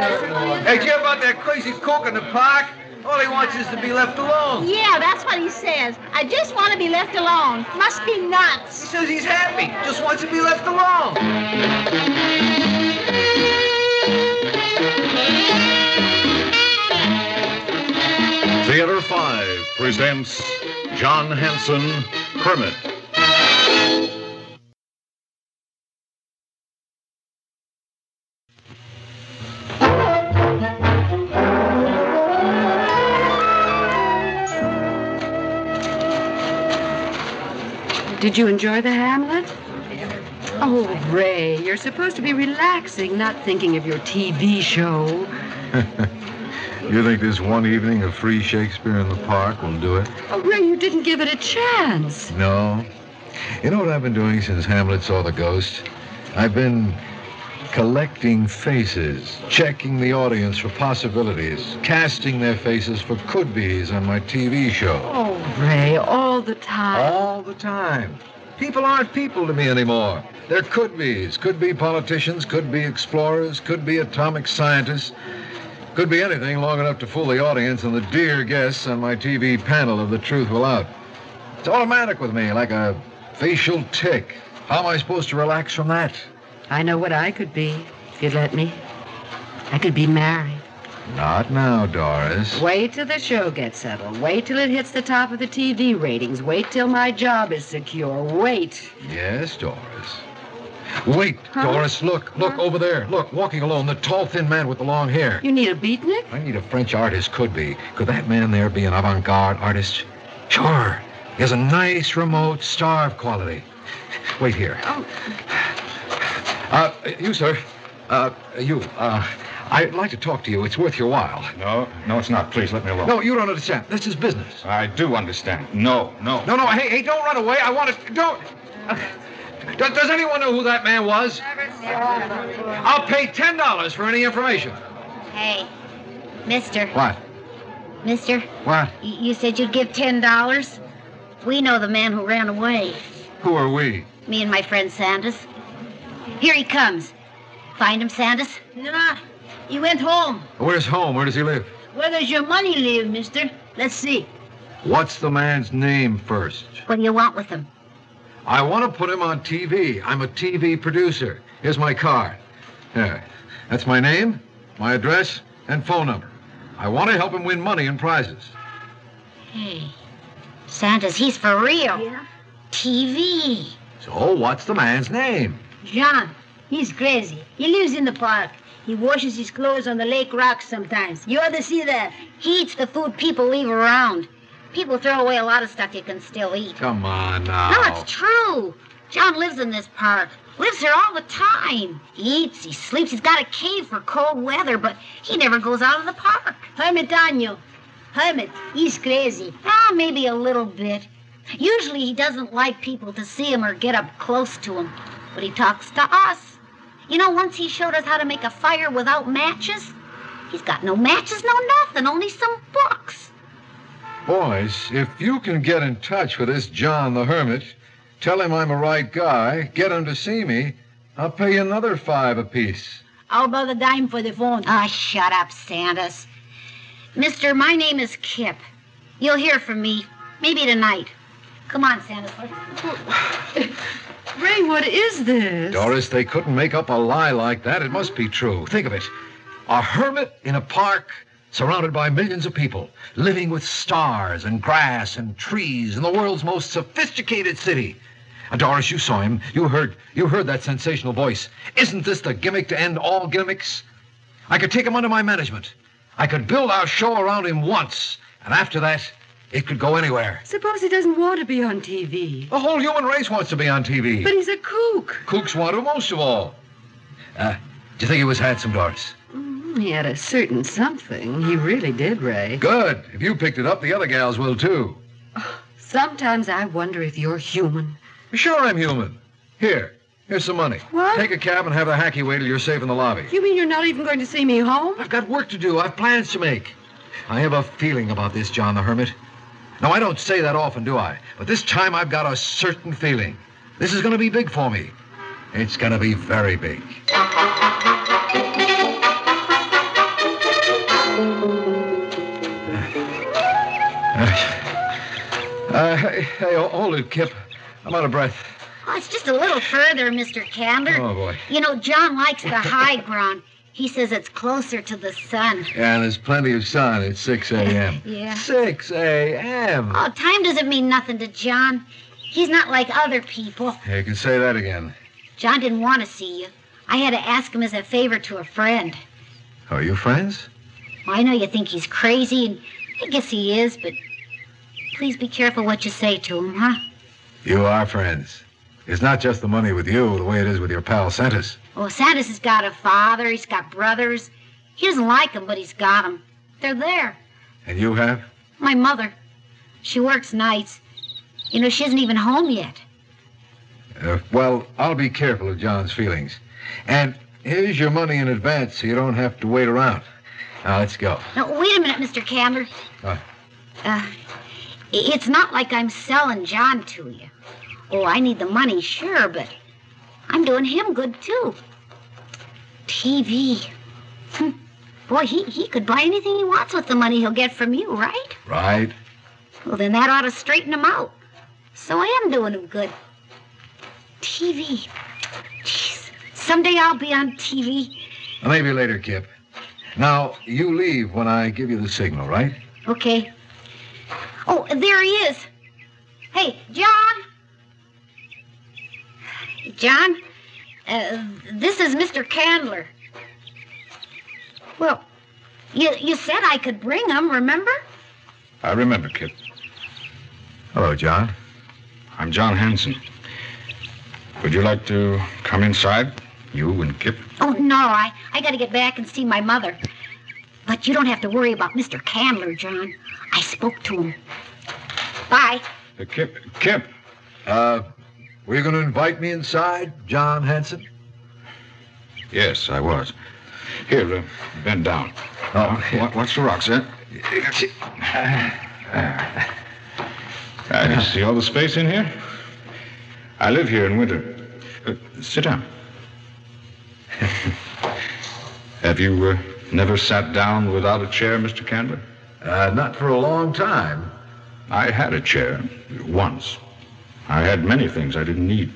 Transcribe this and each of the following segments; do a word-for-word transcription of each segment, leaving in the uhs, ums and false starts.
Hey, did you hear about that crazy cook in the park? All he wants is to be left alone. Yeah, that's what he says. I just want to be left alone. Must be nuts. He says he's happy. Just wants to be left alone. Theater five presents John Hanson, Hermit. Did you enjoy the Hamlet? Oh, Ray, you're supposed to be relaxing, not thinking of your T V show. You think this one evening of free Shakespeare in the park will do it? Oh, Ray, you didn't give it a chance. No. You know what I've been doing since Hamlet saw the ghost? I've been collecting faces, checking the audience for possibilities, casting their faces for could-bes on my T V show. Oh, Ray, all the time. All the time. People aren't people to me anymore. They're could-bes. Could be politicians, could be explorers, could be atomic scientists. Could be anything long enough to fool the audience and the dear guests on my T V panel of The Truth Will Out. It's automatic with me, like a facial tic. How am I supposed to relax from that? I know what I could be, if you'd let me. I could be married. Not now, Doris. Wait till the show gets settled. Wait till it hits the top of the T V ratings. Wait till my job is secure. Wait. Yes, Doris. Wait, Huh? Doris, look, look, Huh? over there. Look, walking alone, the tall, thin man with the long hair. You need a beatnik? I need a French artist, could be. Could that man there be an avant-garde artist? Sure. He has a nice, remote, starved quality. Wait here. Oh. Uh, you, sir. Uh, you, uh, I'd like to talk to you. It's worth your while. No, no, it's not. Please, let me alone. No, you don't understand. This is business. I do understand. No, no. No, no, hey, hey, don't run away. I want to, don't. Uh, does, does anyone know who that man was? I'll pay ten dollars for any information. Hey, mister. What? Mister, What? y- you said you'd give ten dollars? We know the man who ran away. Who are we? Me and my friend Sanders. Here he comes. Find him, Sanders? Nah, he went home. Where's home? Where does he live? Where does your money live, mister? Let's see. What's the man's name first? What do you want with him? I want to put him on T V. I'm a T V producer. Here's my card. There. That's my name, my address, and phone number. I want to help him win money and prizes. Hey, Sanders, he's for real. Yeah? T V. So what's the man's name? John. He's crazy. He lives in the park. He washes his clothes on the lake rocks sometimes. You ought to see that. He eats the food people leave around. People throw away a lot of stuff you can still eat. Come on now. No, it's true. John lives in this park. Lives here all the time. He eats, he sleeps. He's got a cave for cold weather, but he never goes out of the park. Hermitaño. Hermit. He's crazy. Ah, maybe a little bit. Usually he doesn't like people to see him or get up close to him, but he talks to us. You know, once he showed us how to make a fire without matches. He's got no matches, no nothing, only some books. Boys, if you can get in touch with this John the Hermit, tell him I'm a right guy, get him to see me, I'll pay you another five apiece. How about a dime for the phone? Ah, shut up, Sanders. Mister, my name is Kip. You'll hear from me, maybe tonight. Come on, Sanders. Ray, what is this? Doris, they couldn't make up a lie like that. It must be true. Think of it. A hermit in a park surrounded by millions of people, living with stars and grass and trees in the world's most sophisticated city. And Doris, you saw him. You heard you heard that sensational voice. Isn't this the gimmick to end all gimmicks? I could take him under my management. I could build our show around him once, and after that, it could go anywhere. Suppose he doesn't want to be on T V. The whole human race wants to be on T V. But he's a kook. Kooks want to most of all. Uh, do you think he was handsome, Doris? Mm, he had a certain something. He really did, Ray. Good. If you picked it up, the other gals will, too. Sometimes I wonder if you're human. Sure I'm human. Here. Here's some money. What? Take a cab and have the hacky wait till you're safe in the lobby. You mean you're not even going to see me home? I've got work to do. I've plans to make. I have a feeling about this, John the Hermit. Now, I don't say that often, do I? But this time I've got a certain feeling. This is going to be big for me. It's going to be very big. Uh, hey, hey, hold it, Kip. I'm out of breath. Oh, it's just a little further, Mister Candler. Oh, boy. You know, John likes the high ground. He says it's closer to the sun. Yeah, and there's plenty of sun at six a.m. Yeah. six a.m. Oh, time doesn't mean nothing to John. He's not like other people. Yeah, you can say that again. John didn't want to see you. I had to ask him as a favor to a friend. Oh, you friends? Well, I know you think he's crazy, and I guess he is, but please be careful what you say to him, huh? You are friends. It's not just the money with you, the way it is with your pal Santis. Well, Santis has got a father, he's got brothers. He doesn't like them, but he's got them. They're there. And you have? My mother. She works nights. You know, she isn't even home yet. Uh, well, I'll be careful of John's feelings. And here's your money in advance so you don't have to wait around. Now, let's go. Now, wait a minute, Mister Candler. What? Uh, it's not like I'm selling John to you. Oh, I need the money, sure, but I'm doing him good, too. T V. Hm. Boy, he, he could buy anything he wants with the money he'll get from you, right? Right. Well, then that ought to straighten him out. So I am doing him good. T V. Jeez. Someday I'll be on T V. Well, maybe later, Kip. Now, you leave when I give you the signal, right? Okay. Oh, there he is. Hey, John. John, uh, this is Mister Candler. Well, you, you said I could bring him, remember? I remember, Kip. Hello, John. I'm John Hanson. Would you like to come inside, you and Kip? Oh, no, I, I got to get back and see my mother. But you don't have to worry about Mister Candler, John. I spoke to him. Bye. Uh, Kip, Kip. Uh, were you going to invite me inside, John Hanson? Yes, I was. Here, uh, bend down. Oh, Uh, what, what's the rocks, eh? Uh, you see all the space in here? I live here in winter. Uh, sit down. Have you uh, never sat down without a chair, Mister Candler? Uh, not for a long time. I had a chair once. I had many things I didn't need.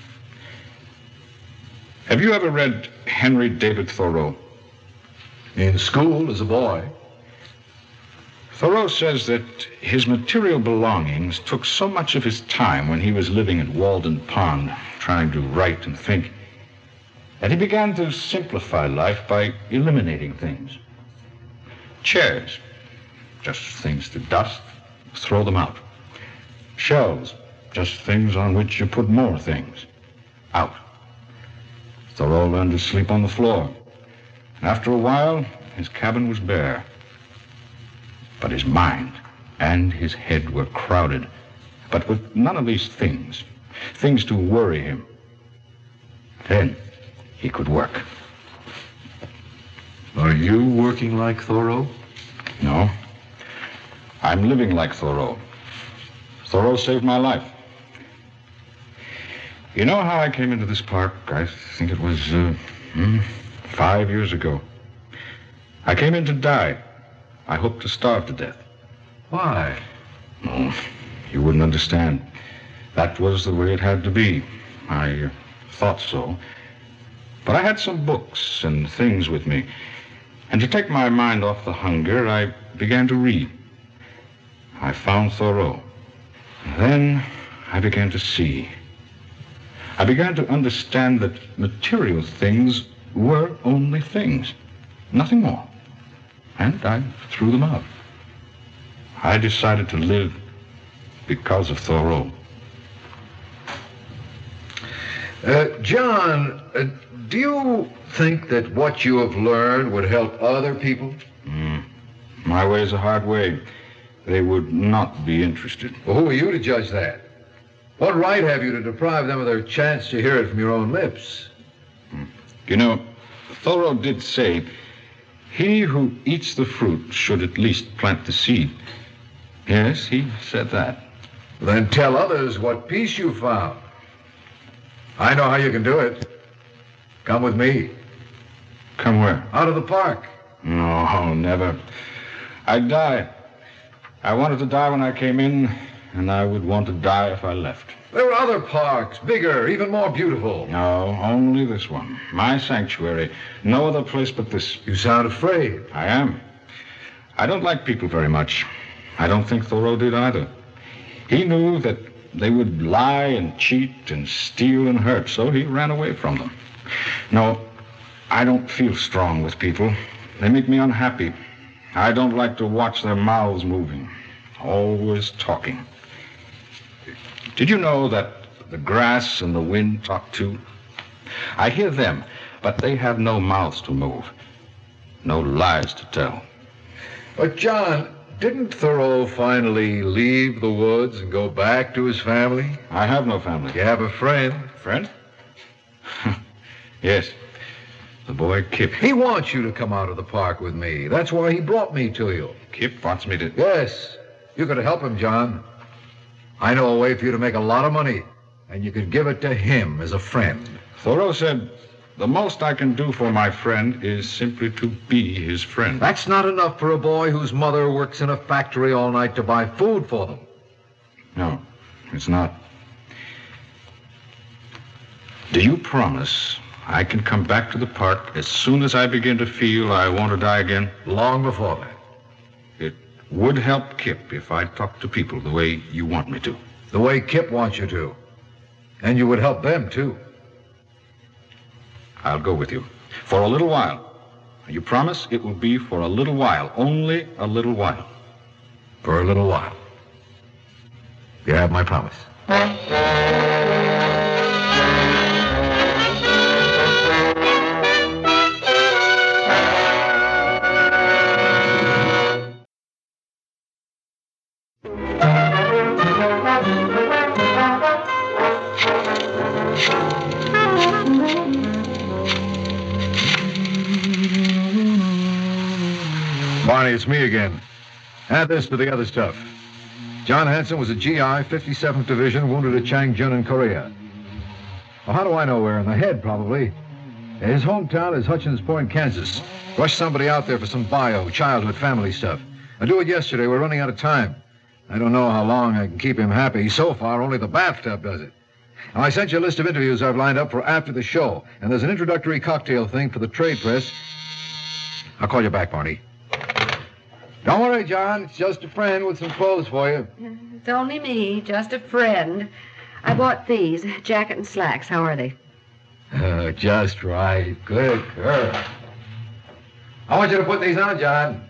Have you ever read Henry David Thoreau? In school as a boy. Thoreau says that his material belongings took so much of his time when he was living at Walden Pond, trying to write and think, that he began to simplify life by eliminating things. Chairs, just things to dust, throw them out. Shelves, just things on which you put more things, out. Thoreau learned to sleep on the floor. After a while, his cabin was bare. But his mind and his head were crowded, but with none of these things, things to worry him. Then he could work. Are you working like Thoreau? No, I'm living like Thoreau. Thoreau saved my life. You know how I came into this park? I think it was uh, hmm, five years ago. I came in to die. I hoped to starve to death. Why? No, you wouldn't understand. That was the way it had to be. I uh, thought so. But I had some books and things with me. And to take my mind off the hunger, I began to read. I found Thoreau. Then I began to see. I began to understand that material things were only things, nothing more. And I threw them out. I decided to live because of Thoreau. Uh, John, uh, do you think that what you have learned would help other people? Mm. My way is a hard way. They would not be interested. Well, who are you to judge that? What right have you to deprive them of their chance to hear it from your own lips? Mm. You know, Thoreau did say, he who eats the fruit should at least plant the seed. Yes, he said that. Then tell others what peace you found. I know how you can do it. Come with me. Come where? Out of the park. No, never. I'd die. I wanted to die when I came in, and I would want to die if I left. There are other parks, bigger, even more beautiful. No, only this one. My sanctuary. No other place but this. You sound afraid. I am. I don't like people very much. I don't think Thoreau did either. He knew that they would lie and cheat and steal and hurt, so he ran away from them. No, I don't feel strong with people. They make me unhappy. I don't like to watch their mouths moving, always talking. Did you know that the grass and the wind talk too? I hear them, but they have no mouths to move, no lies to tell. But, John, didn't Thoreau finally leave the woods and go back to his family? I have no family. You have a friend. Friend? Yes. The boy Kip. He wants you to come out of the park with me. That's why he brought me to you. Kip wants me to... Yes. You could help him, John. I know a way for you to make a lot of money, and you could give it to him as a friend. Thoreau said, the most I can do for my friend is simply to be his friend. That's not enough for a boy whose mother works in a factory all night to buy food for them. No, it's not. Do you promise I can come back to the park as soon as I begin to feel I want to die again? Long before that. It would help Kip if I talked to people the way you want me to. The way Kip wants you to. And you would help them, too. I'll go with you. For a little while. You promise it will be for a little while. Only a little while. For a little while. You have my promise. Barney, it's me again. Add this to the other stuff. John Hanson was a G I, fifty-seventh Division, wounded at Changjun in Korea. Well, how do I know where? In the head, probably. His hometown is Hutchins Point, Kansas. Rush somebody out there for some bio, childhood, family stuff. I do it yesterday. We're running out of time. I don't know how long I can keep him happy. So far, only the bathtub does it. Now, I sent you a list of interviews I've lined up for after the show, and there's an introductory cocktail thing for the trade press. I'll call you back, Barney. Don't worry, John. It's just a friend with some clothes for you. It's only me, just a friend. I bought these, jacket and slacks. How are they? Uh, just right. Good girl. I want you to put these on, John.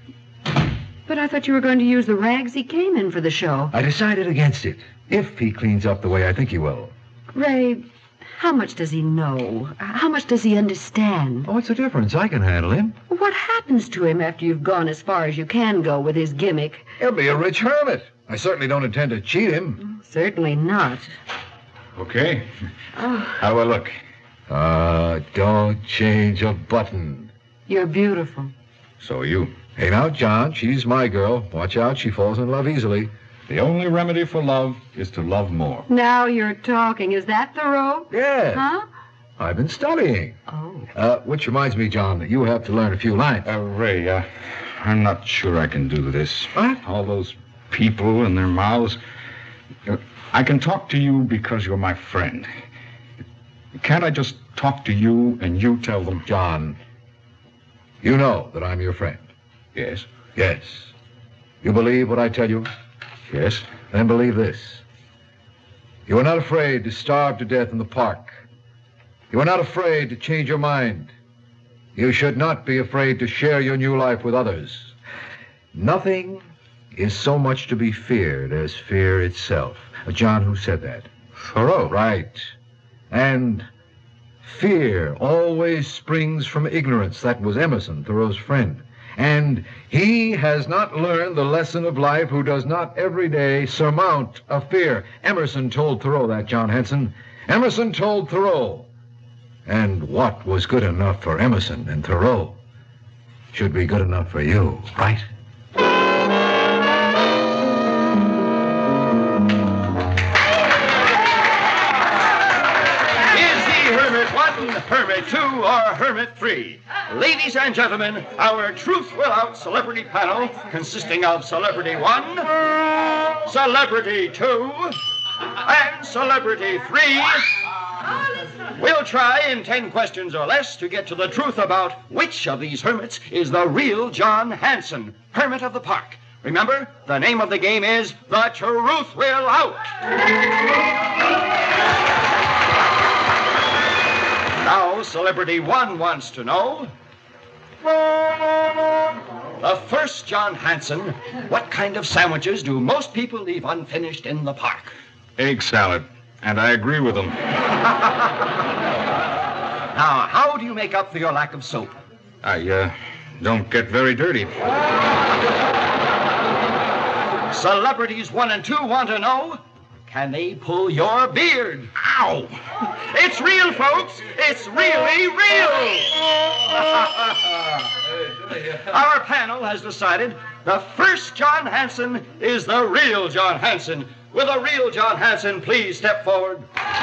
But I thought you were going to use the rags he came in for the show. I decided against it. If he cleans up the way I think he will. Ray, how much does he know? How much does he understand? Oh, what's the difference? I can handle him. What happens to him after you've gone as far as you can go with his gimmick? He'll be a rich hermit. I certainly don't intend to cheat him. Certainly not. Okay. Oh, How do I look? Uh, don't change a button. you're beautiful. So are you. Hey, now, John, she's my girl. Watch out, she falls in love easily. The only remedy for love is to love more. Now you're talking. Is that Thoreau? Yeah. Huh? I've been studying. Oh. Uh, which reminds me, John, that you have to learn a few lines. Uh, Ray, uh, I'm not sure I can do this. What? All those people and their mouths. Uh, I can talk to you because you're my friend. Can't I just talk to you and you tell them? John, you know that I'm your friend. Yes. Yes. You believe what I tell you? Yes. Then believe this. You are not afraid to starve to death in the park. You are not afraid to change your mind. You should not be afraid to share your new life with others. Nothing is so much to be feared as fear itself. Uh, John, who said that? Thoreau. Right. And fear always springs from ignorance. That was Emerson, Thoreau's friend. And he has not learned the lesson of life who does not every day surmount a fear. Emerson told Thoreau that, John Hanson. Emerson told Thoreau. And what was good enough for Emerson and Thoreau should be good enough for you, right? Here's the hermit wanting Hermit two or Hermit three. Ladies and gentlemen, our Truth Will Out celebrity panel, consisting of Celebrity one, Celebrity two, and Celebrity three, will try in ten questions or less to get to the truth about which of these hermits is the real John Hanson, Hermit of the Park. Remember, the name of the game is The Truth Will Out. Now, Celebrity one wants to know, the first John Hanson, what kind of sandwiches do most people leave unfinished in the park? Egg salad. And I agree with them. Now, how do you make up for your lack of soap? I, uh, don't get very dirty. Celebrities one and two want to know, can they pull your beard? Ow! It's real, folks! It's really real! Our panel has decided the first John Hanson is the real John Hanson. Will the real John Hanson please step forward?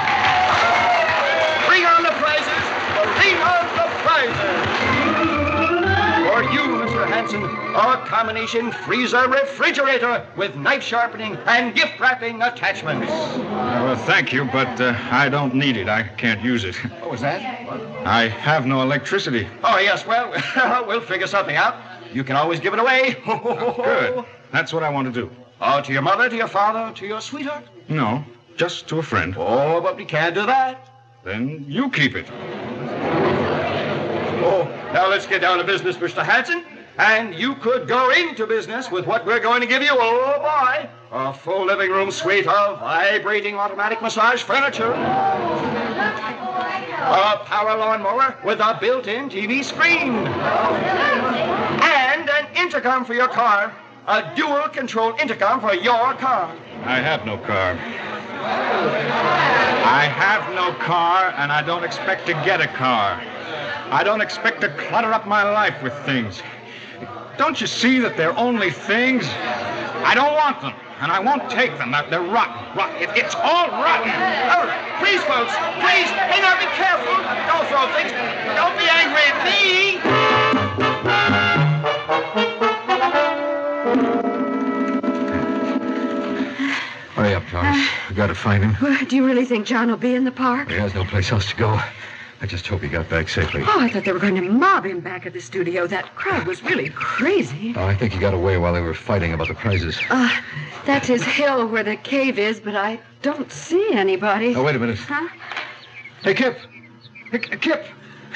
Bring on the prizes! Bring on the prizes! For you, Mister Hanson, a combination freezer refrigerator with knife sharpening and gift wrapping attachments. Well, thank you, but uh, I don't need it. I can't use it. What was that? I have no electricity. Oh, yes, well, we'll figure something out. You can always give it away. Good. That's what I want to do. Oh, to your mother, to your father, to your sweetheart? No, just to a friend. Oh, but we can't do that. Then you keep it. Oh, now let's get down to business, Mister Hanson. And you could go into business with what we're going to give you. Oh, boy. A full living room suite of vibrating automatic massage furniture. A power lawnmower with a built-in T V screen. And an intercom for your car. A dual-control intercom for your car. I have no car. I have no car, and I don't expect to get a car. I don't expect to clutter up my life with things. Don't you see that they're only things? I don't want them, and I won't take them. They're rotten. rotten. It, it's all rotten. Oh, please, folks, please. Hey, now, be careful. Don't throw things. Don't be angry at me. Hurry up, Doris. We got to find him. Well, do you really think John will be in the park? He has no place else to go. I just hope he got back safely. Oh, I thought they were going to mob him back at the studio. That crowd was really crazy. Oh, I think he got away while they were fighting about the prizes. Uh, that's his hill where the cave is, but I don't see anybody. Oh, wait a minute. Huh? Hey, Kip. Hey, Kip.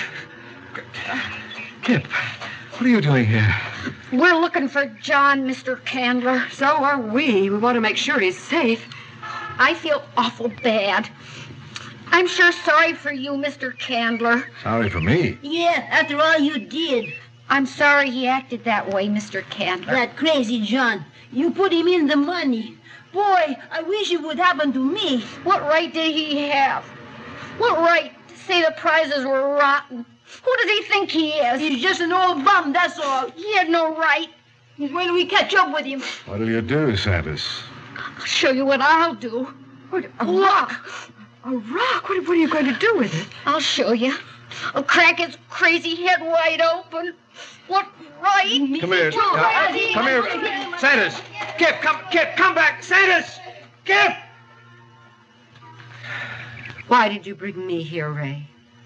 Kip, what are you doing here? We're looking for John, Mister Candler. So are we. We want to make sure he's safe. I feel awful bad. I'm sure sorry for you, Mister Candler. Sorry for me. Yeah, after all you did. I'm sorry he acted that way, Mister Candler. That crazy John. You put him in the money. Boy, I wish it would happen to me. What right did he have? What right to say the prizes were rotten? Who does he think he is? He's just an old bum, that's all. He had no right. When do we catch up with him? What'll you do, Santos? I'll show you what I'll do. What, a Look. rock? A rock? What, what are you going to do with it? I'll show you. I'll crack his crazy head wide open. What right? Come here. What Uh, right? come here. Santos. Kip, come, Kip, come back. Santos! Kip! Why did you bring me here, Ray?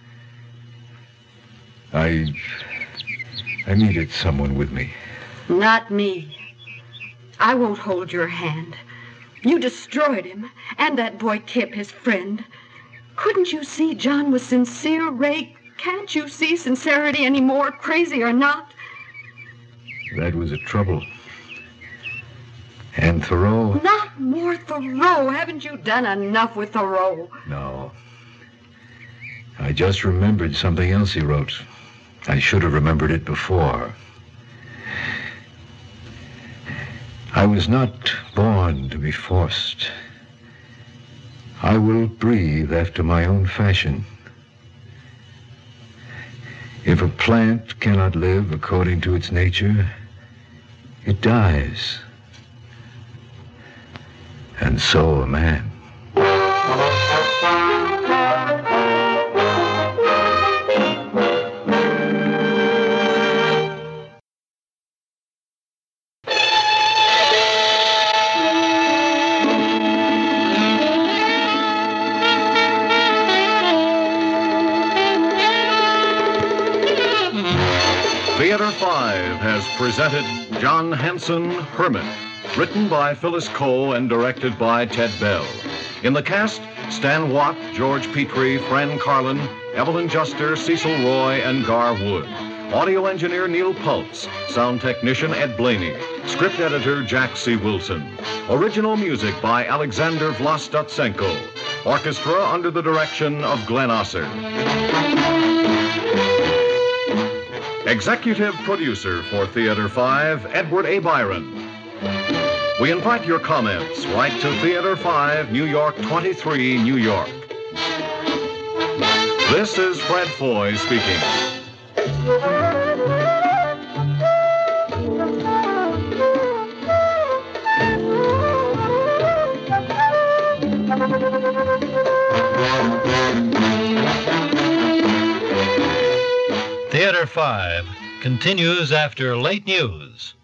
I... I needed someone with me. Not me. I won't hold your hand. You destroyed him, and that boy Kip, his friend. Couldn't you see John was sincere, Ray? Can't you see sincerity anymore, crazy or not? That was a trouble. And Thoreau... Not more Thoreau. Haven't you done enough with Thoreau? No. I just remembered something else he wrote. I should have remembered it before. I was not born to be forced. I will breathe after my own fashion. If a plant cannot live according to its nature, it dies. And so a man. Theater five has presented John Hanson, Hermit, written by Phyllis Cole and directed by Ted Bell. In the cast, Stan Watt, George Petrie, Fran Carlin, Evelyn Juster, Cecil Roy, and Gar Wood. Audio engineer Neil Pultz. Sound technician Ed Blaney. Script editor Jack C. Wilson. Original music by Alexander Vlastotsenko. Orchestra under the direction of Glenn Osser. Executive producer for Theater five, Edward A. Byron. We invite your comments. Write to Theater five, New York twenty-three, New York. This is Fred Foy speaking. Theater five continues after late news.